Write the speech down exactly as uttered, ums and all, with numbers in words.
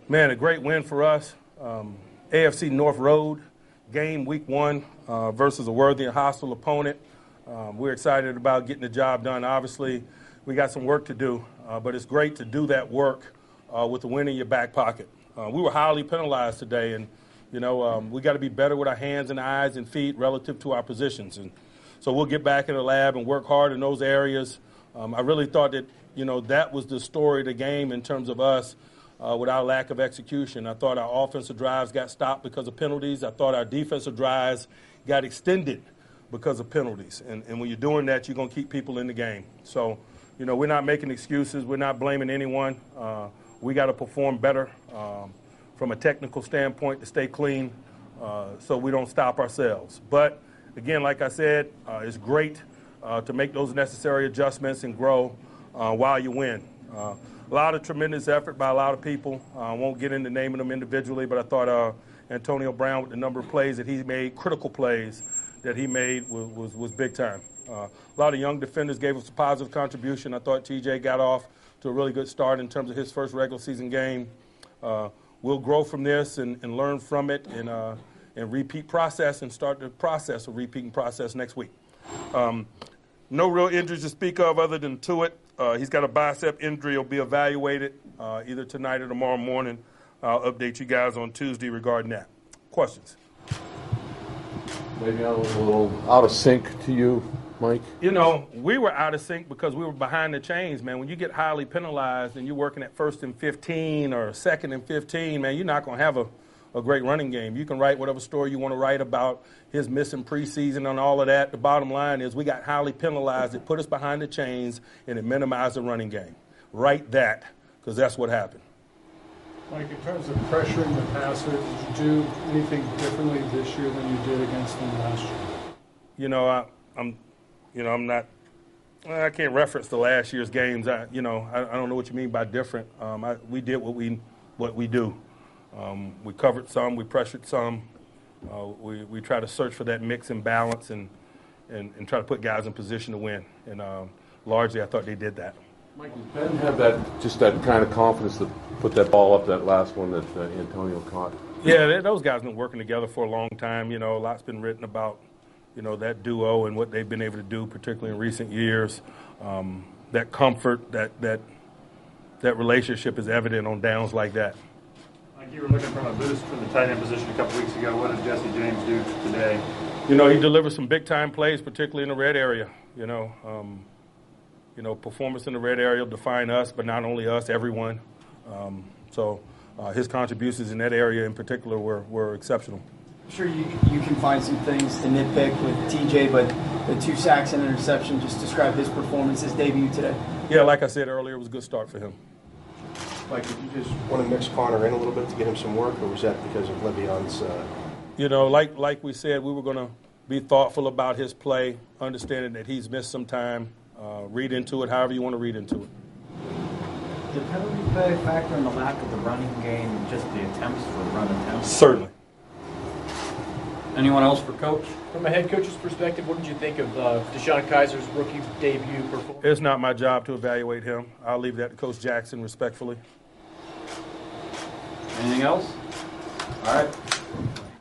Man, a great win for us. Um, A F C North Road game week one uh, versus a worthy and hostile opponent. Um, we're excited about getting the job done. Obviously, we got some work to do, uh, but it's great to do that work uh, with the win in your back pocket. Uh, we were highly penalized today, and you know um, we got to be better with our hands and eyes and feet relative to our positions. And so we'll get back in the lab and work hard in those areas. Um, I really thought that you know that was the story of the game in terms of us. Uh, with our lack of execution. I thought our offensive drives got stopped because of penalties. I thought our defensive drives got extended because of penalties. And, and when you're doing that, you're going to keep people in the game. So, you know, we're not making excuses. We're not blaming anyone. Uh, we got to perform better um, from a technical standpoint to stay clean uh, so we don't stop ourselves. But, again, like I said, uh, it's great uh, to make those necessary adjustments and grow uh, while you win. Uh, A lot of tremendous effort by a lot of people. I uh, won't get into naming them individually, but I thought uh, Antonio Brown, with the number of plays that he made, critical plays that he made, was, was, was big time. Uh, a lot of young defenders gave us a positive contribution. I thought T J got off to a really good start in terms of his first regular season game. Uh, we'll grow from this and, and learn from it and, uh, and repeat process and start the process of repeating process next week. Um, no real injuries to speak of other than Tuitt. Uh, he's got a bicep injury. He'll be evaluated uh, either tonight or tomorrow morning. I'll update you guys on Tuesday regarding that. Questions? Maybe I'm a little out of sync to you, Mike. You know, we were out of sync because we were behind the chains, man. When you get highly penalized and you're working at first and fifteen or second and fifteen, man, you're not going to have a, a great running game. You can write whatever story you want to write about his missing preseason and all of that. The bottom line is we got highly penalized. It put us behind the chains, and it minimized the running game. Write that, because that's what happened. Mike, in terms of pressuring the passer, did you do anything differently this year than you did against them last year? You know, I, I'm, you know, I'm not. I can't reference the last year's games. I, you know, I, I don't know what you mean by different. Um, I, we did what we, what we do. Um, we covered some. We pressured some. Uh, we we try to search for that mix and balance and, and, and try to put guys in position to win. And um, largely, I thought they did that. Mike, does Ben have that just that kind of confidence to put that ball up, that last one that uh, Antonio caught? Yeah, they, those guys have been working together for a long time. You know, a lot's been written about, you know, that duo and what they've been able to do, particularly in recent years. Um, that comfort, that that that relationship is evident on downs like that. Like you were looking from a boost from the tight end position a couple weeks ago. What did Jesse James do today? You know, he delivered some big-time plays, particularly in the red area. You know, um, you know, performance in the red area will define us, but not only us, everyone. Um, so uh, his contributions in that area in particular were, were exceptional. I'm sure you you can find some things to nitpick with T J, but the two sacks and interception just describe his performance, his debut today. Yeah, like I said earlier, it was a good start for him. Mike, did you just want to mix Connor in a little bit to get him some work, or was that because of Le'Veon's? Uh... You know, like like we said, we were going to be thoughtful about his play, understanding that he's missed some time. Uh, read into it however you want to read into it. Did penalty play factor in the lack of the running game and just the attempts for run attempts? Certainly. Anyone else for Coach? From a head coach's perspective, what did you think of uh, Deshaun Kaiser's rookie debut performance? It's not my job to evaluate him. I'll leave that to Coach Jackson respectfully. Anything else? All right.